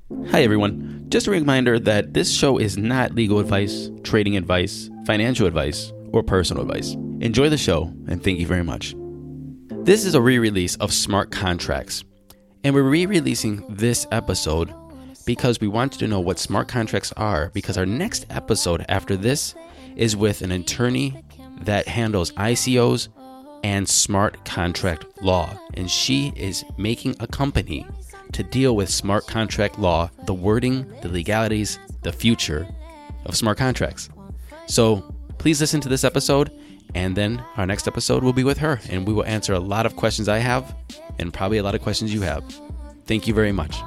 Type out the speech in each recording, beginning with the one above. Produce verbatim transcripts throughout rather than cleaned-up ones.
Hi everyone. Just a reminder that this show is not legal advice, trading advice, financial advice, or personal advice. Enjoy the show and thank you very much. This is a re-release of Smart Contracts, and we're re-releasing this episode because we want you to know what smart contracts are, because our next episode after this is with an attorney that handles I C Os and smart contract law, and she is making a company to deal with smart contract law, the wording, the legalities, the future of smart contracts. So please listen to this episode, and then our next episode will be with her, and we will answer a lot of questions I have and probably a lot of questions you have. Thank you very much.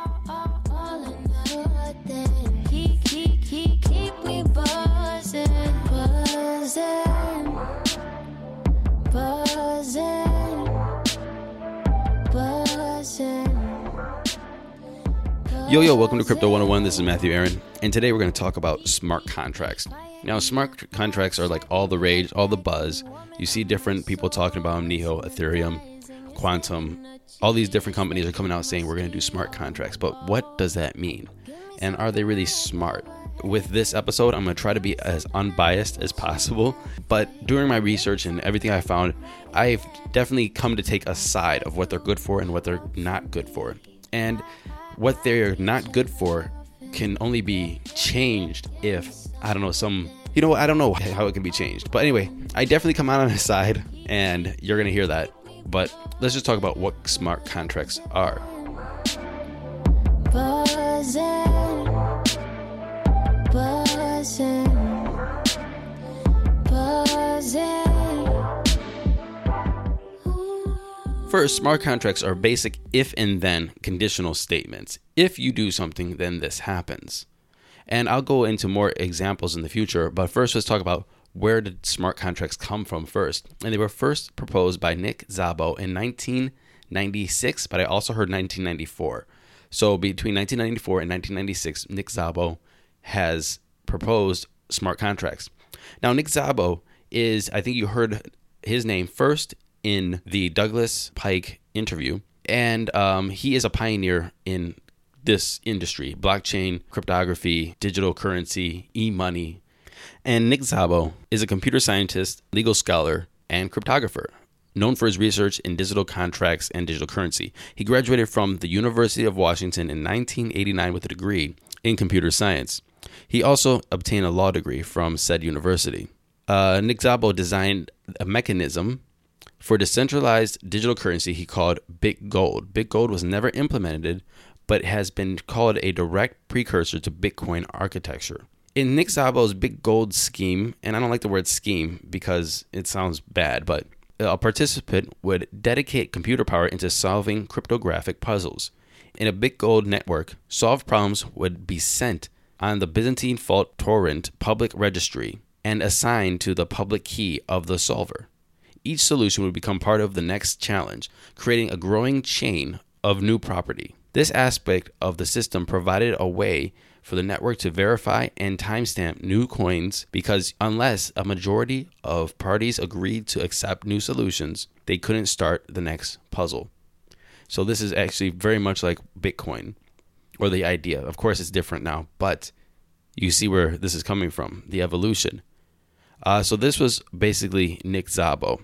Yo, yo, welcome to Crypto one oh one. This is Matthew Aaron, and today we're going to talk about smart contracts. Now, smart contracts are like all the rage, all the buzz. You see different people talking about them, Neo, Ethereum, Quantum. All these different companies are coming out saying we're going to do smart contracts. But what does that mean? And are they really smart? With this episode, I'm going to try to be as unbiased as possible. But during my research and everything I found, I've definitely come to take a side of what they're good for and what they're not good for. And what they're not good for can only be changed if, I don't know, some, you know, I don't know how it can be changed. But anyway, I definitely come out on his side, and you're going to hear that. But let's just talk about what smart contracts are. Buzzing, buzzing, buzzing. First, smart contracts are basic if and then conditional statements. If you do something, then this happens. And I'll go into more examples in the future, but first let's talk about where did smart contracts come from first. And they were first proposed by Nick Szabo in nineteen ninety-six, but I also heard nineteen ninety-four. So between nineteen ninety-four and nineteen ninety-six, Nick Szabo has proposed smart contracts. Now, Nick Szabo is, I think you heard his name first in the Douglas Pike interview, and um, he is a pioneer in this industry: blockchain, cryptography, digital currency, e-money. And Nick Szabo is a computer scientist, legal scholar, and cryptographer, known for his research in digital contracts and digital currency. He graduated from the University of Washington in nineteen eighty-nine with a degree in computer science. He also obtained a law degree from said university. Uh, Nick Szabo designed a mechanism for decentralized digital currency he called BitGold. BitGold was never implemented, but has been called a direct precursor to Bitcoin architecture. In Nick Szabo's BitGold scheme, and I don't like the word scheme because it sounds bad, but a participant would dedicate computer power into solving cryptographic puzzles. In a BitGold network, solved problems would be sent on the Byzantine fault torrent public registry and assigned to the public key of the solver. Each solution would become part of the next challenge, creating a growing chain of new property. This aspect of the system provided a way for the network to verify and timestamp new coins, because unless a majority of parties agreed to accept new solutions, they couldn't start the next puzzle. So this is actually very much like Bitcoin, or the idea. Of course, it's different now, but you see where this is coming from, the evolution. Uh, so this was basically Nick Szabo.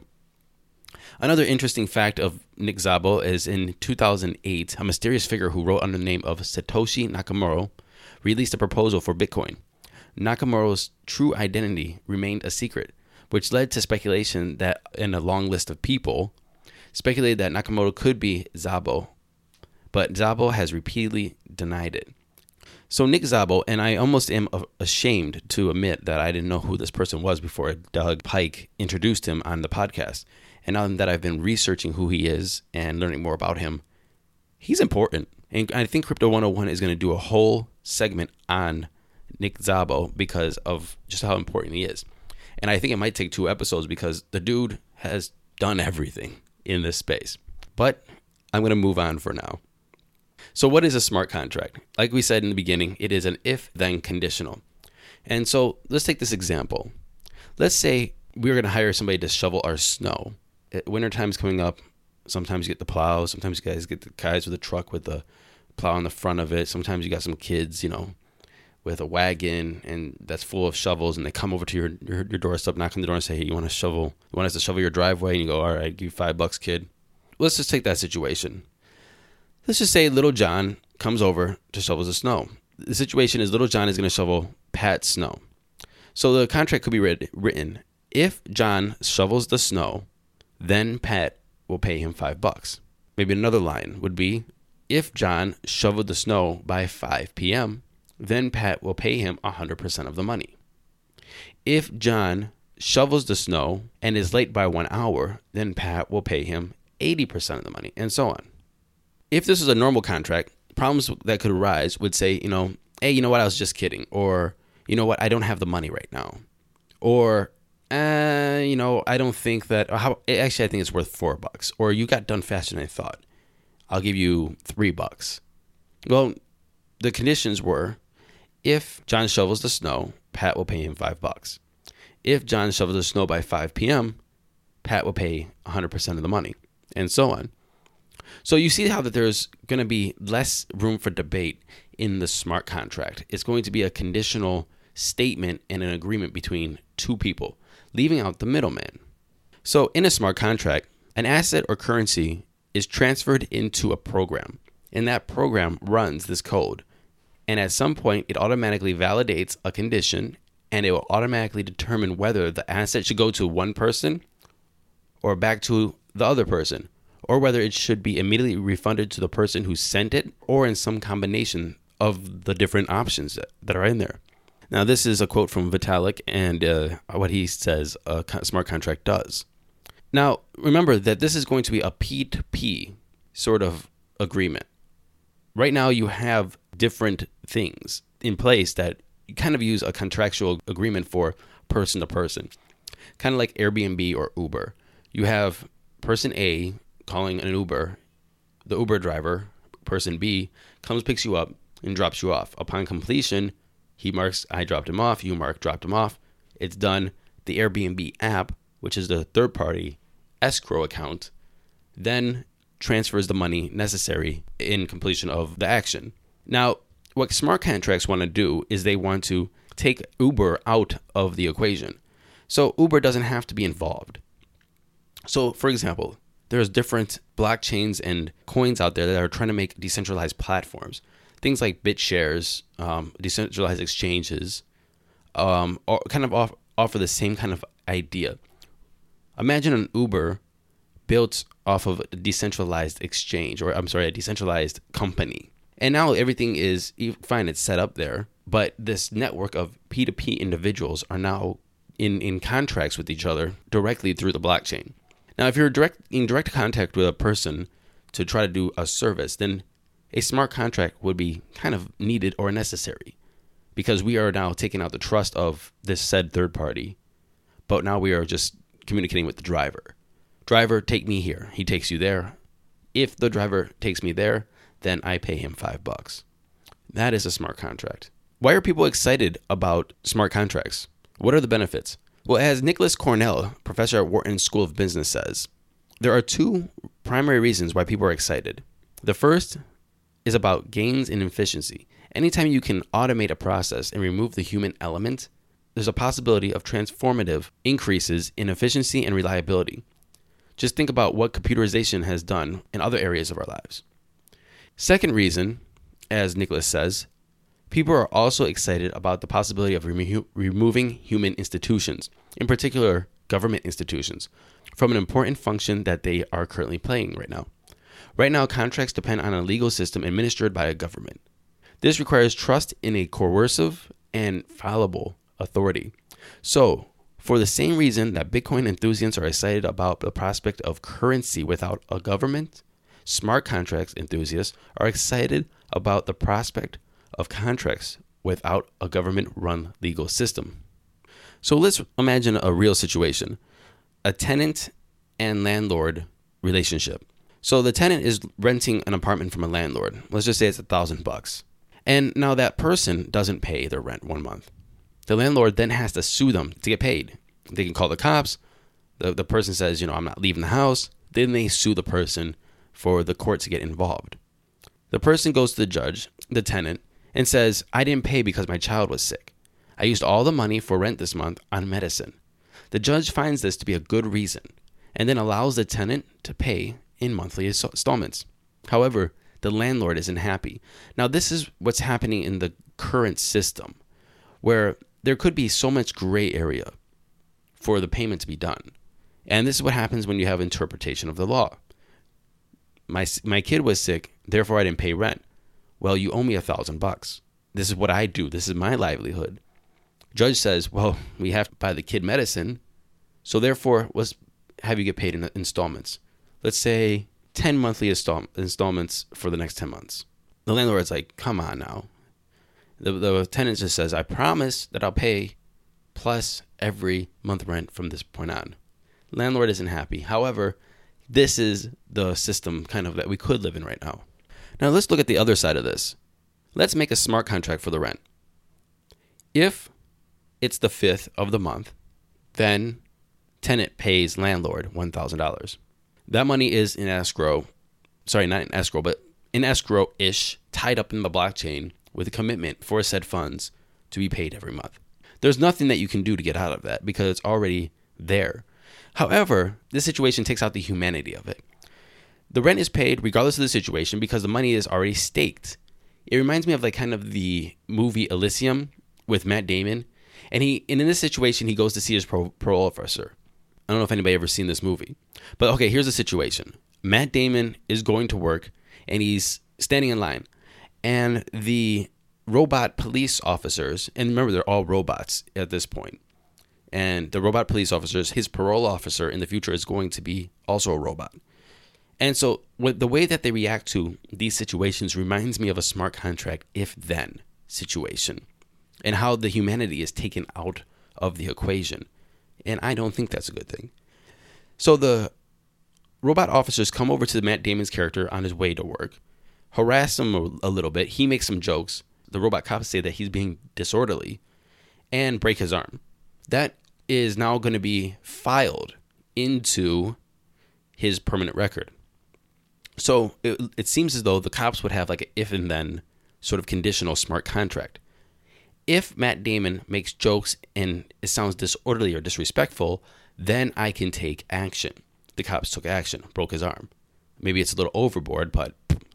Another interesting fact of Nick Szabo is in two thousand eight, a mysterious figure who wrote under the name of Satoshi Nakamoto released a proposal for Bitcoin. Nakamoto's true identity remained a secret, which led to speculation that, in a long list of people, speculated that Nakamoto could be Szabo, but Szabo has repeatedly denied it. So Nick Szabo, and I almost am ashamed to admit that I didn't know who this person was before Doug Pike introduced him on the podcast. And now that I've been researching who he is and learning more about him, he's important. And I think Crypto one oh one is going to do a whole segment on Nick Szabo because of just how important he is. And I think it might take two episodes because the dude has done everything in this space. But I'm going to move on for now. So what is a smart contract? Like we said in the beginning, it is an if-then conditional. And so let's take this example. Let's say we're going to hire somebody to shovel our snow. Wintertime's coming up. Sometimes you get the plow. Sometimes you guys get the guys with the truck with the plow on the front of it. Sometimes you got some kids, you know, with a wagon and that's full of shovels, and they come over to your, your, your doorstep, knock on the door and say, hey, you want to shovel, you want us to shovel your driveway? And you go, all right, give you five bucks, kid. Let's just take that situation. Let's just say little John comes over to shovel the snow. The situation is little John is going to shovel Pat's snow. So the contract could be writ- written, if John shovels the snow, then Pat will pay him five bucks. Maybe another line would be, if John shoveled the snow by five p.m., then Pat will pay him one hundred percent of the money. If John shovels the snow and is late by one hour, then Pat will pay him eighty percent of the money, and so on. If this was a normal contract, problems that could arise would say, you know, hey, you know what, I was just kidding. Or, you know what, I don't have the money right now. Or, uh, you know, I don't think that, how, actually, I think it's worth four bucks. Or you got done faster than I thought. I'll give you three bucks. Well, the conditions were, if John shovels the snow, Pat will pay him five bucks. If John shovels the snow by five p.m., Pat will pay one hundred percent of the money, and so on. So you see how that there's going to be less room for debate in the smart contract. It's going to be a conditional statement and an agreement between two people, leaving out the middleman. So in a smart contract, an asset or currency is transferred into a program, and that program runs this code. And at some point, it automatically validates a condition, and it will automatically determine whether the asset should go to one person or back to the other person, or whether it should be immediately refunded to the person who sent it, or in some combination of the different options that, that are in there. Now, this is a quote from Vitalik and uh, what he says a smart contract does. Now, remember that this is going to be a P two P sort of agreement. Right now, you have different things in place that you kind of use a contractual agreement for person to person, kind of like Airbnb or Uber. You have person A calling an Uber, the Uber driver, person B, comes, picks you up, and drops you off. Upon completion, he marks, I dropped him off, you mark, dropped him off. It's done. The Airbnb app, which is the third-party escrow account, then transfers the money necessary in completion of the action. Now, what smart contracts want to do is they want to take Uber out of the equation. So Uber doesn't have to be involved. So, for example, there's different blockchains and coins out there that are trying to make decentralized platforms. Things like BitShares, um, decentralized exchanges, um, or kind of off, offer the same kind of idea. Imagine an Uber built off of a decentralized exchange, or I'm sorry, a decentralized company. And now everything is fine, it's set up there, but this network of P two P individuals are now in, in contracts with each other directly through the blockchain. Now, if you're direct in direct contact with a person to try to do a service, then a smart contract would be kind of needed or necessary, because we are now taking out the trust of this said third party, but now we are just communicating with the driver. Driver, take me here. He takes you there. If the driver takes me there, then I pay him five bucks. That is a smart contract. Why are people excited about smart contracts? What are the benefits? Well, as Nicholas Cornell, professor at Wharton School of Business, says, there are two primary reasons why people are excited. The first is about gains in efficiency. Anytime you can automate a process and remove the human element, there's a possibility of transformative increases in efficiency and reliability. Just think about what computerization has done in other areas of our lives. Second reason, as Nicholas says, people are also excited about the possibility of remo- removing human institutions, in particular government institutions, from an important function that they are currently playing right now. Right now, contracts depend on a legal system administered by a government. This requires trust in a coercive and fallible authority. So, for the same reason that Bitcoin enthusiasts are excited about the prospect of currency without a government, smart contracts enthusiasts are excited about the prospect of contracts without a government-run legal system. So let's imagine a real situation, a tenant and landlord relationship. So the tenant is renting an apartment from a landlord. Let's just say it's a thousand bucks. And now that person doesn't pay their rent one month. The landlord then has to sue them to get paid. They can call the cops. The, the person says, you know, I'm not leaving the house. Then they sue the person for the court to get involved. The person goes to the judge, the tenant, and says, I didn't pay because my child was sick. I used all the money for rent this month on medicine. The judge finds this to be a good reason and then allows the tenant to pay in monthly installments. However, the landlord isn't happy. Now, this is what's happening in the current system, where there could be so much gray area for the payment to be done. And this is what happens when you have interpretation of the law. My my kid was sick, therefore I didn't pay rent. Well, you owe me a thousand bucks. This is what I do. This is my livelihood. Judge says, well, we have to buy the kid medicine, so therefore let's have you get paid in installments. Let's say ten monthly install- installments for the next ten months. The landlord's like, come on now. The, the tenant just says, I promise that I'll pay plus every month rent from this point on. Landlord isn't happy. However, this is the system kind of that we could live in right now. Now let's look at the other side of this. Let's make a smart contract for the rent. If it's the fifth of the month, then tenant pays landlord one thousand dollars. That money is in escrow, sorry, not in escrow, but in escrow-ish, tied up in the blockchain with a commitment for said funds to be paid every month. There's nothing that you can do to get out of that because it's already there. However, this situation takes out the humanity of it. The rent is paid regardless of the situation because the money is already staked. It reminds me of like kind of the movie Elysium with Matt Damon. And he, and in this situation, he goes to see his parole officer. I don't know if anybody ever seen this movie. But okay, here's the situation. Matt Damon is going to work and he's standing in line. And the robot police officers, and remember they're all robots at this point. And the robot police officers, his parole officer in the future is going to be also a robot. And so what, the way that they react to these situations reminds me of a smart contract if-then situation and how the humanity is taken out of the equation. And I don't think that's a good thing. So the robot officers come over to Matt Damon's character on his way to work, harass him a, a little bit. He makes some jokes. The robot cops say that he's being disorderly and break his arm. That is now going to be filed into his permanent record. So it, it seems as though the cops would have like an if and then sort of conditional smart contract. If Matt Damon makes jokes and it sounds disorderly or disrespectful, then I can take action. The cops took action, broke his arm. Maybe it's a little overboard, but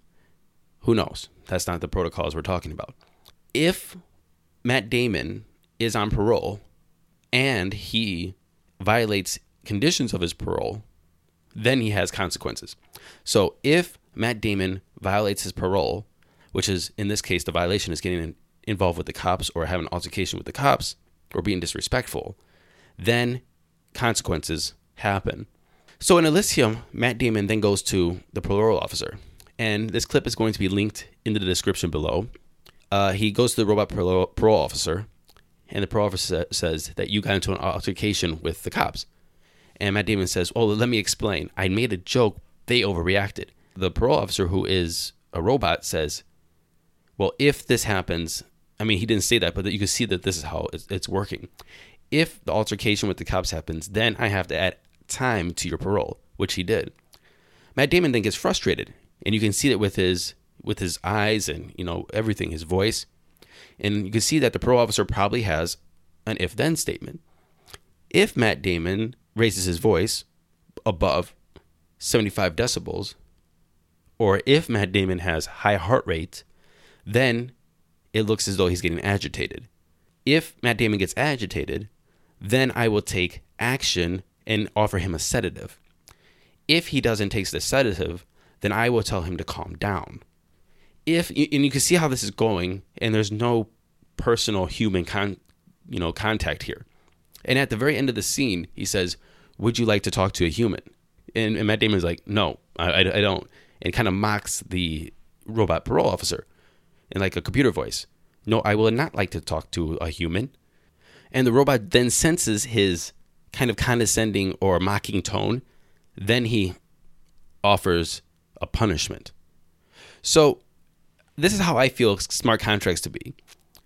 who knows? That's not the protocols we're talking about. If Matt Damon is on parole and he violates conditions of his parole, then he has consequences. So if Matt Damon violates his parole, which is in this case the violation is getting involved with the cops or having an altercation with the cops or being disrespectful, then consequences happen. So in Elysium, Matt Damon then goes to the parole officer. And this clip is going to be linked in the description below. Uh, he goes to the robot parole, parole officer, and the parole officer says that you got into an altercation with the cops. And Matt Damon says, oh, let me explain. I made a joke. They overreacted. The parole officer, who is a robot, says, well, if this happens, I mean, he didn't say that, but you can see that this is how it's working. If the altercation with the cops happens, then I have to add time to your parole, which he did. Matt Damon then gets frustrated, and you can see it with his with his eyes and, you know, everything, his voice. And you can see that the parole officer probably has an if-then statement. If Matt Damon raises his voice above seventy-five decibels, or if Matt Damon has high heart rate, then it looks as though he's getting agitated. If Matt Damon gets agitated, then I will take action and offer him a sedative. If he doesn't take the sedative, then I will tell him to calm down. If and you can see how this is going, and there's no personal human con, you know, contact here. And at the very end of the scene, he says, "Would you like to talk to a human?" And, and Matt Damon's like, "No, I, I, I don't," and kind of mocks the robot parole officer in like a computer voice. "No, I will not like to talk to a human." And the robot then senses his kind of condescending or mocking tone. Then he offers a punishment. So this is how I feel smart contracts to be.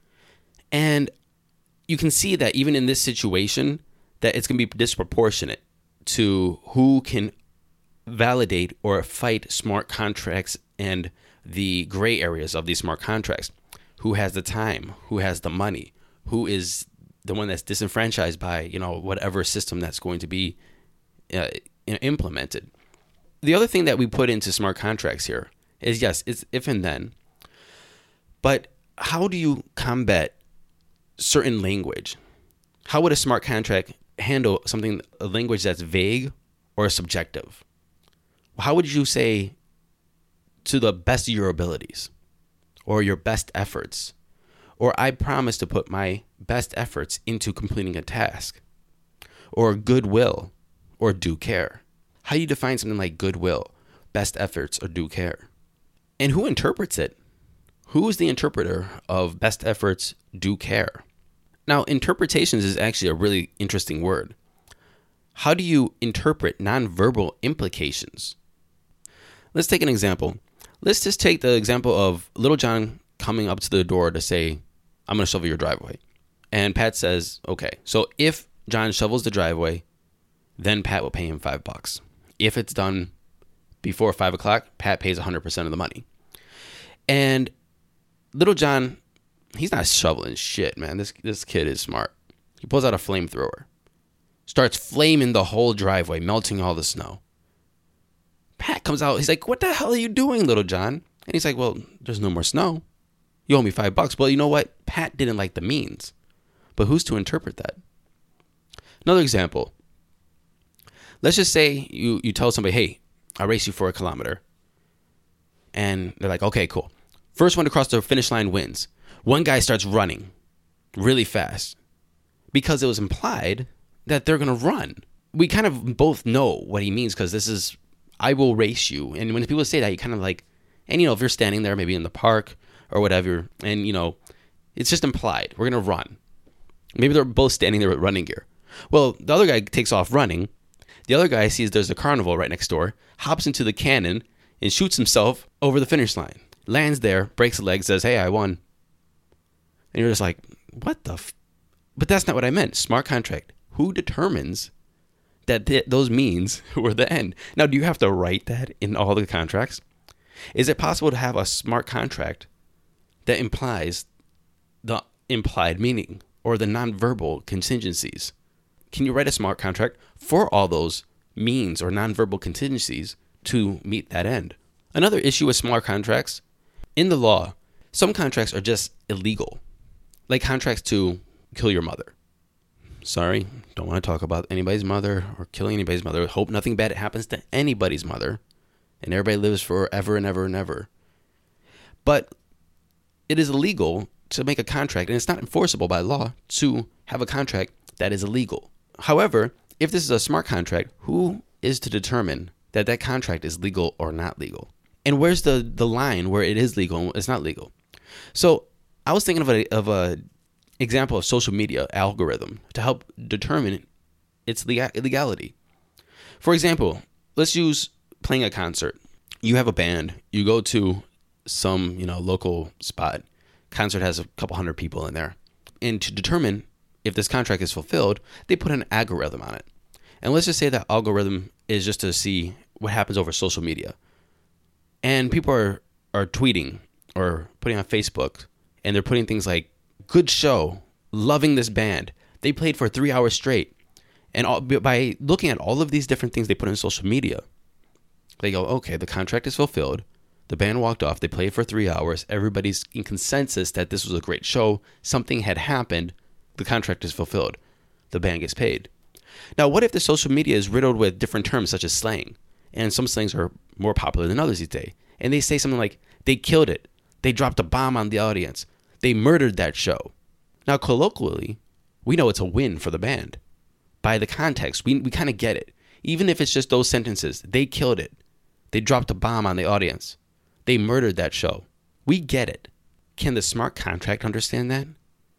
And you can see that even in this situation, that it's going to be disproportionate to who can validate or fight smart contracts and the gray areas of these smart contracts. Who has the time? Who has the money? Who is the one that's disenfranchised by, you know, whatever system that's going to be uh, implemented? The other thing that we put into smart contracts here is, yes, it's if and then. But how do you combat certain language? How would a smart contract handle something, a language that's vague or subjective? How would you say to the best of your abilities or your best efforts, or I promise to put my best efforts into completing a task, or goodwill or due care? How do you define something like goodwill, best efforts, or due care? And who interprets it? Who is the interpreter of best efforts, due care? Now, interpretations is actually a really interesting word. How do you interpret nonverbal implications? Let's take an example. Let's just take the example of Little John coming up to the door to say, I'm going to shovel your driveway. And Pat says, okay. So if John shovels the driveway, then Pat will pay him five bucks. If it's done before five o'clock, Pat pays one hundred percent of the money. And Little John, he's not shoveling shit, man. This this kid is smart. He pulls out a flamethrower, starts flaming the whole driveway, melting all the snow. Pat comes out. He's like, what the hell are you doing, Little John? And he's like, well, there's no more snow. You owe me five bucks. Well, you know what? Pat didn't like the means. But who's to interpret that? Another example. Let's just say you, you tell somebody, hey, I'll race you for a kilometer. And they're like, okay, cool. First one to cross the finish line wins. One guy starts running really fast because it was implied that they're going to run. We kind of both know what he means because this is, I will race you. And when people say that, you kind of like, and you know, if you're standing there maybe in the park or whatever, and you know, it's just implied. We're going to run. Maybe they're both standing there with running gear. Well, the other guy takes off running. The other guy sees there's a carnival right next door, hops into the cannon and shoots himself over the finish line. Lands there, breaks a leg, says, hey, I won. And you're just like, what the f-? But that's not what I meant. Smart contract. Who determines that th- those means were the end? Now, do you have to write that in all the contracts? Is it possible to have a smart contract that implies the implied meaning or the nonverbal contingencies? Can you write a smart contract for all those means or nonverbal contingencies to meet that end? Another issue with smart contracts, in the law, some contracts are just illegal, like contracts to kill your mother. Sorry, don't want to talk about anybody's mother or killing anybody's mother. Hope nothing bad happens to anybody's mother, and everybody lives forever and ever and ever. But it is illegal to make a contract, and it's not enforceable by law to have a contract that is illegal. However, if this is a smart contract, who is to determine that that contract is legal or not legal? And where's the, the line where it is legal and it's not legal? So I was thinking of a of a example of social media algorithm to help determine its legality. For example, let's use playing a concert. You have a band. You go to some, you know, local spot. Concert has a couple hundred people in there. And to determine if this contract is fulfilled, they put an algorithm on it. And let's just say that algorithm is just to see what happens over social media. And people are, are tweeting or putting on Facebook, and they're putting things like, good show, loving this band. They played for three hours straight. And all, by looking at all of these different things they put in social media, they go, okay, the contract is fulfilled. The band walked off. They played for three hours. Everybody's in consensus that this was a great show. Something had happened. The contract is fulfilled. The band gets paid. Now, what if the social media is riddled with different terms such as slang? And some slangs are more popular than others these days. And they say something like, they killed it. They dropped a bomb on the audience. They murdered that show. Now, colloquially, we know it's a win for the band. By the context, we, we kind of get it. Even if it's just those sentences, they killed it. They dropped a bomb on the audience. They murdered that show. We get it. Can the smart contract understand that?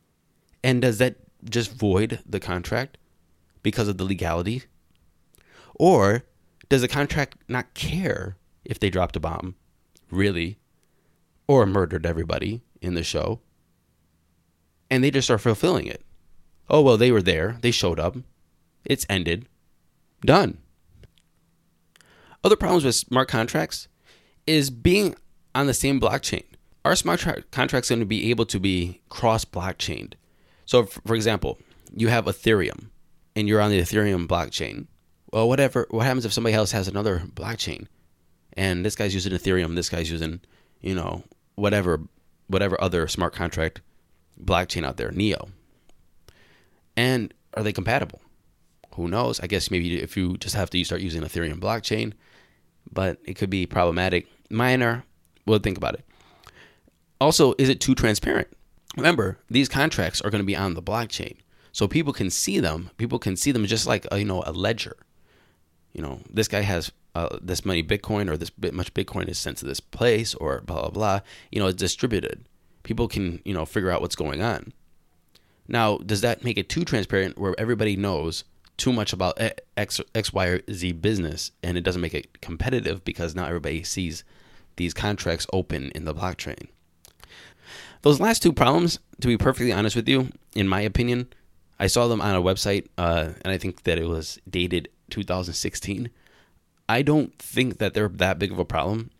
And does that just void the contract because of the legality? Or does the contract not care if they dropped a bomb, really, or murdered everybody in the show, and they just are fulfilling it? Oh, well, they were there. They showed up. It's ended. Done. Other problems with smart contracts is being on the same blockchain. Our smart tra- contracts are going to be able to be cross-blockchained. So, for example, you have Ethereum, and you're on the Ethereum blockchain. Well, whatever. What happens if somebody else has another blockchain, and this guy's using Ethereum, this guy's using, you know, whatever, whatever other smart contract blockchain out there, Neo. And are they compatible? Who knows? I guess maybe if you just have to start using Ethereum blockchain, but it could be problematic. Minor, we'll think about it. Also, is it too transparent? Remember, these contracts are going to be on the blockchain, so people can see them. People can see them just like a, you know a ledger. You know, this guy has uh, this many Bitcoin, or this bit much Bitcoin is sent to this place, or blah blah blah. You know, it's distributed. People can you know figure out what's going on. Now, does that make it too transparent, where everybody knows too much about X, X, Y, or Z business, and it doesn't make it competitive because now everybody sees these contracts open in the blockchain? Those last two problems, to be perfectly honest with you, in my opinion, I saw them on a website, uh, and I think that it was dated two thousand sixteen. I don't think that they're that big of a problem,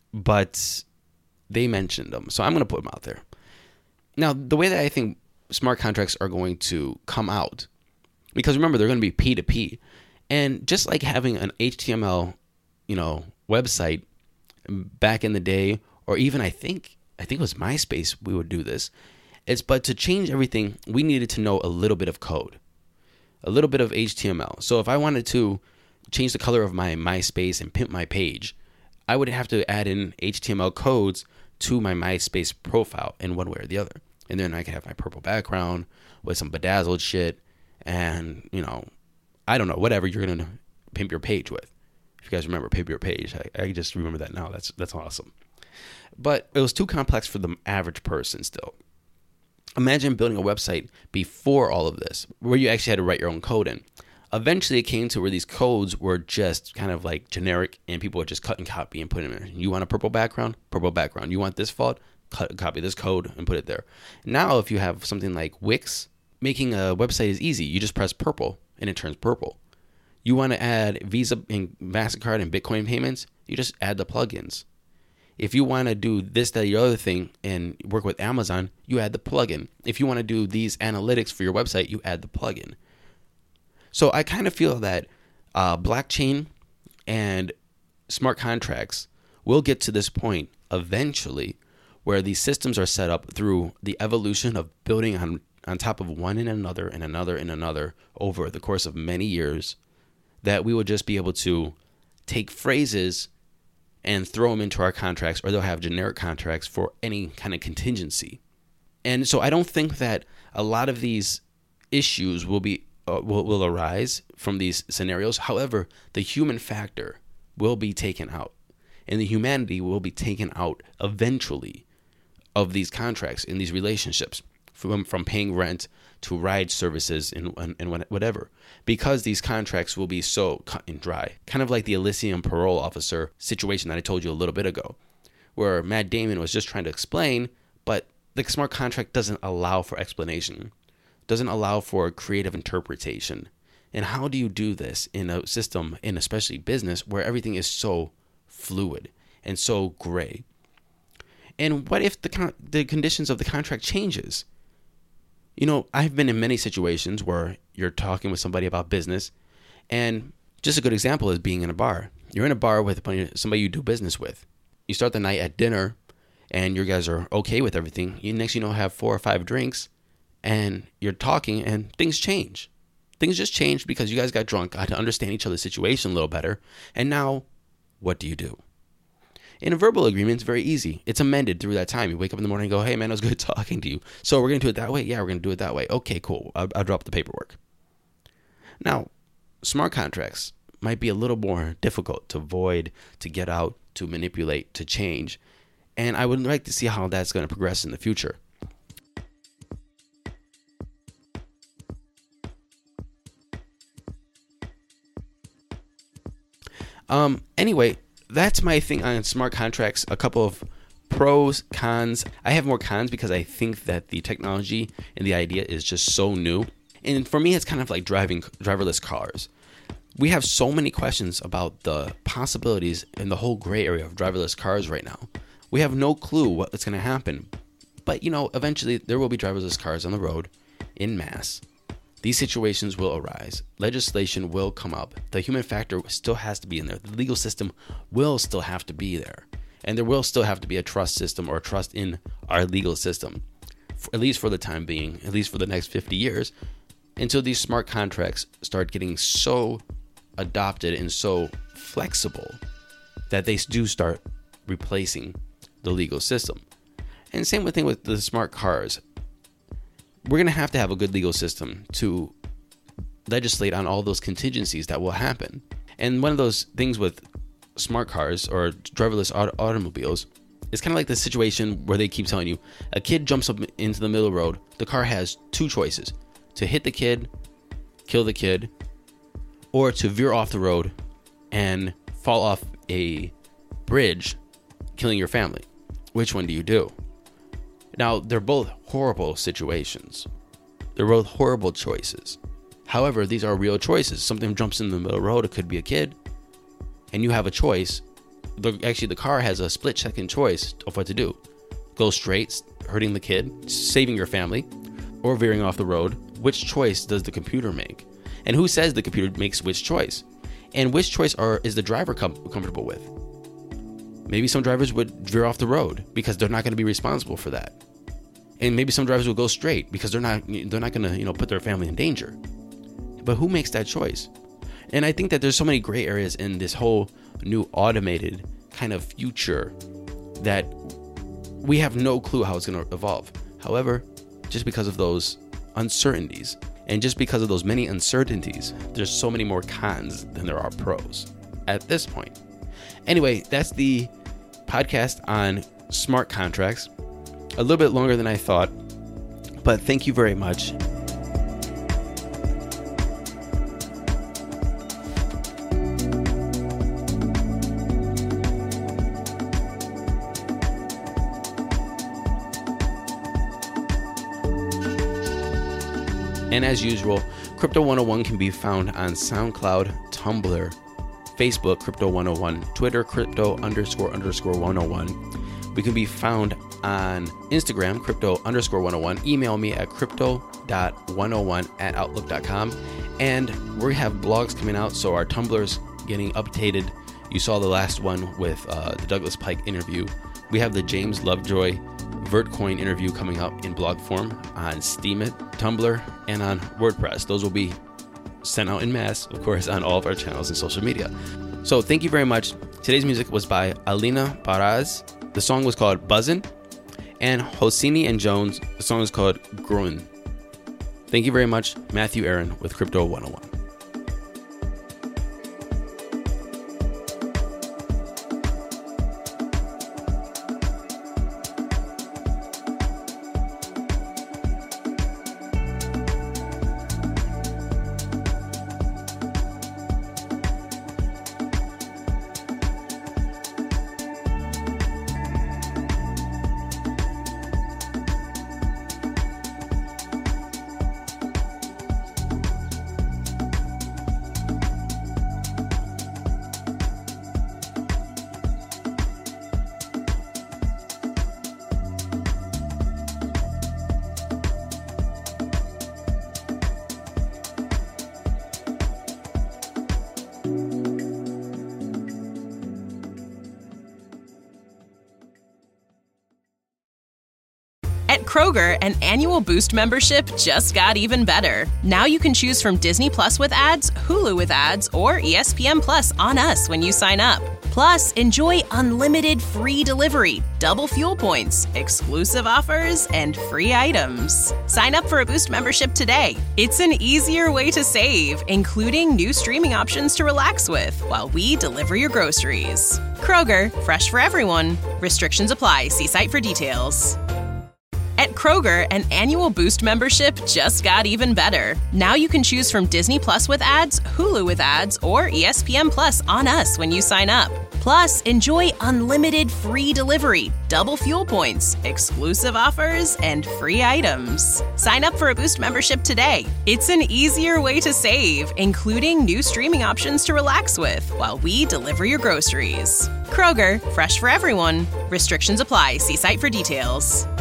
but they mentioned them, so I'm going to put them out there. Now, the way that I think smart contracts are going to come out, because remember, they're going to be P two P, and just like having an H T M L, you know, website back in the day, or even I think I think it was MySpace, we would do this. It's but to change everything, we needed to know a little bit of code, a little bit of H T M L. So if I wanted to change the color of my MySpace and pimp my page, I would have to add in H T M L codes to my MySpace profile in one way or the other. And then I could have my purple background with some bedazzled shit, and you know, I don't know, whatever you're gonna pimp your page with. If you guys remember Pimp Your Page, I, I just remember that now. That's that's awesome. But it was too complex for the average person still. Imagine building a website before all of this, where you actually had to write your own code in. Eventually, it came to where these codes were just kind of like generic, and people would just cut and copy and put them in. You want a purple background? Purple background. You want this font? Cut, copy this code and put it there. Now, if you have something like Wix, making a website is easy. You just press purple, and it turns purple. You want to add Visa and MasterCard and Bitcoin payments? You just add the plugins. If you want to do this, that, the other thing and work with Amazon, you add the plugin. If you want to do these analytics for your website, you add the plugin. So I kind of feel that uh, blockchain and smart contracts will get to this point eventually where these systems are set up through the evolution of building on, on top of one and another and another and another over the course of many years, that we will just be able to take phrases and throw them into our contracts, or they'll have generic contracts for any kind of contingency. And so I don't think that a lot of these issues will be uh, will, will arise from these scenarios. However, the human factor will be taken out, and the humanity will be taken out eventually of these contracts in these relationships, from from paying rent to ride services and, and, and whatever, because these contracts will be so cut and dry. Kind of like the Elysium parole officer situation that I told you a little bit ago, where Matt Damon was just trying to explain, but the smart contract doesn't allow for explanation, doesn't allow for creative interpretation. And how do you do this in a system, in especially business, where everything is so fluid and so gray? And what if the con- the conditions of the contract changes? You know, I've been in many situations where you're talking with somebody about business, and just a good example is being in a bar. You're in a bar with somebody you do business with. You start the night at dinner, and you guys are okay with everything. You next you know have four or five drinks, and you're talking, and things change. Things just change because you guys got drunk, got to understand each other's situation a little better, and now, what do you do? In a verbal agreement, it's very easy. It's amended through that time. You wake up in the morning and go, hey, man, it was good talking to you. So we're going to do it that way? Yeah, we're going to do it that way. Okay, cool. I'll, I'll drop the paperwork. Now, smart contracts might be a little more difficult to void, to get out, to manipulate, to change. And I would like to see how that's going to progress in the future. Um. Anyway, that's my thing on smart contracts. A couple of pros, cons. I have more cons because I think that the technology and the idea is just so new. And for me, it's kind of like driving driverless cars. We have so many questions about the possibilities in the whole gray area of driverless cars right now. We have no clue what's going to happen. But, you know, eventually there will be driverless cars on the road in mass. These situations will arise. Legislation will come up. The human factor still has to be in there. The legal system will still have to be there. And there will still have to be a trust system or a trust in our legal system, for, at least for the time being, at least for the next fifty years, until these smart contracts start getting so adopted and so flexible that they do start replacing the legal system. And same thing with the smart cars. We're going to have to have a good legal system to legislate on all those contingencies that will happen. And one of those things with smart cars or driverless auto- automobiles is kind of like the situation where they keep telling you a kid jumps up into the middle of the road. The car has two choices: to hit the kid, kill the kid, or to veer off the road and fall off a bridge, killing your family. Which one do you do? Now, they're both horrible situations. They're both horrible choices. However, these are real choices. Something jumps in the middle of the road. It could be a kid. And you have a choice. The, actually, the car has a split second choice of what to do. Go straight, hurting the kid, saving your family, or veering off the road. Which choice does the computer make? And who says the computer makes which choice? And which choice are is the driver com- comfortable with? Maybe some drivers would veer off the road because they're not going to be responsible for that. And maybe some drivers will go straight because they're not they're not going to, you know, put their family in danger. But who makes that choice? And I think that there's so many gray areas in this whole new automated kind of future that we have no clue how it's going to evolve. However, just because of those uncertainties and just because of those many uncertainties, there's so many more cons than there are pros at this point. Anyway, that's the podcast on smart contracts. A little bit longer than I thought, but thank you very much. And as usual, Crypto one oh one can be found on SoundCloud, Tumblr, Facebook, Crypto one oh one, Twitter, Crypto underscore underscore one oh one. We can be found on Instagram, Crypto underscore one oh one. Email me at crypto dot one oh one at outlook dot com. And we have blogs coming out, so our Tumblr's getting updated. You saw the last one with uh, the Douglas Pike interview. We have the James Lovejoy Vertcoin interview coming up in blog form on Steemit, Tumblr, and on WordPress. Those will be sent out in mass, of course, on all of our channels and social media. So thank you very much. Today's music was by Alina Baraz. The song was called Buzzin'. And Hosseini and Jones, the song is called Grun. Thank you very much. Matthew Aaron with Crypto one oh one. At Kroger, an annual Boost membership just got even better. Now you can choose from Disney Plus with ads, Hulu with ads, or E S P N Plus on us when you sign up. Plus, enjoy unlimited free delivery, double fuel points, exclusive offers, and free items. Sign up for a Boost membership today. It's an easier way to save, including new streaming options to relax with while we deliver your groceries. Kroger, fresh for everyone. Restrictions apply. See site for details. At Kroger, an annual Boost membership just got even better. Now you can choose from Disney Plus with ads, Hulu with ads, or E S P N Plus on us when you sign up. Plus, enjoy unlimited free delivery, double fuel points, exclusive offers, and free items. Sign up for a Boost membership today. It's an easier way to save, including new streaming options to relax with while we deliver your groceries. Kroger, fresh for everyone. Restrictions apply. See site for details.